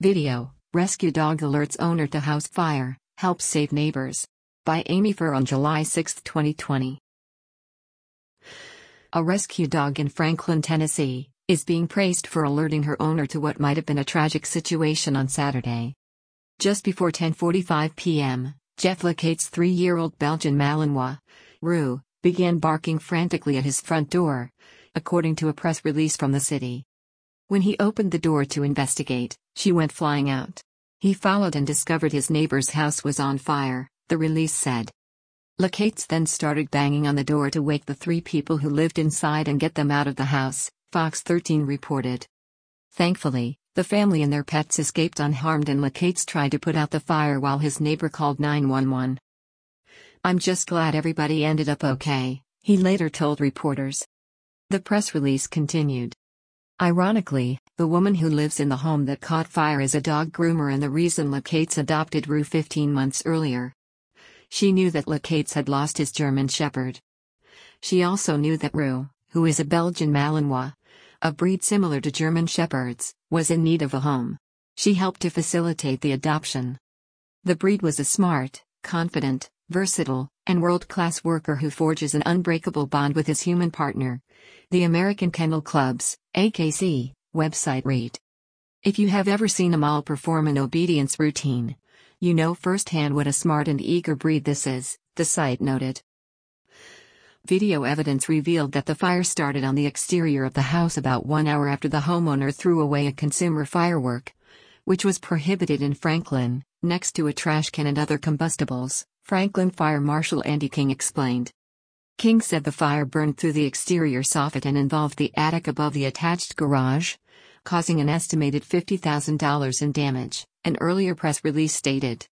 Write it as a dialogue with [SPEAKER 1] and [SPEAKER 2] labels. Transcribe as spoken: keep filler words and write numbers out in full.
[SPEAKER 1] Video, Rescue Dog Alerts Owner to House Fire, Helps Save Neighbors. By Amy Furr on July sixth, twenty twenty. A rescue dog in Franklin, Tennessee, is being praised for alerting her owner to what might have been a tragic situation on Saturday. Just before ten forty-five p m, Jeff Lacate's three-year-old Belgian Malinois, Rue, began barking frantically at his front door, according to a press release from the city. When he opened the door to investigate, she went flying out. He followed and discovered his neighbor's house was on fire, the release said. Lacates then started banging on the door to wake the three people who lived inside and get them out of the house, Fox thirteen reported. Thankfully, the family and their pets escaped unharmed and Lacates tried to put out the fire while his neighbor called nine one one. "I'm just glad everybody ended up okay," he later told reporters. The press release continued. Ironically, the woman who lives in the home that caught fire is a dog groomer and the reason Lacates adopted Rue fifteen months earlier. She knew that Lacates had lost his German Shepherd. She also knew that Rue, who is a Belgian Malinois, a breed similar to German Shepherds, was in need of a home. She helped to facilitate the adoption. The breed was a smart, confident, versatile, and world-class worker who forges an unbreakable bond with his human partner. The American Kennel Club's, A K C, website read. If you have ever seen a Mal perform an obedience routine, you know firsthand what a smart and eager breed this is, the site noted. Video evidence revealed that the fire started on the exterior of the house about one hour after the homeowner threw away a consumer firework, which was prohibited in Franklin, next to a trash can and other combustibles, Franklin Fire Marshal Andy King explained. King said the fire burned through the exterior soffit and involved the attic above the attached garage, causing an estimated fifty thousand dollars in damage, an earlier press release stated.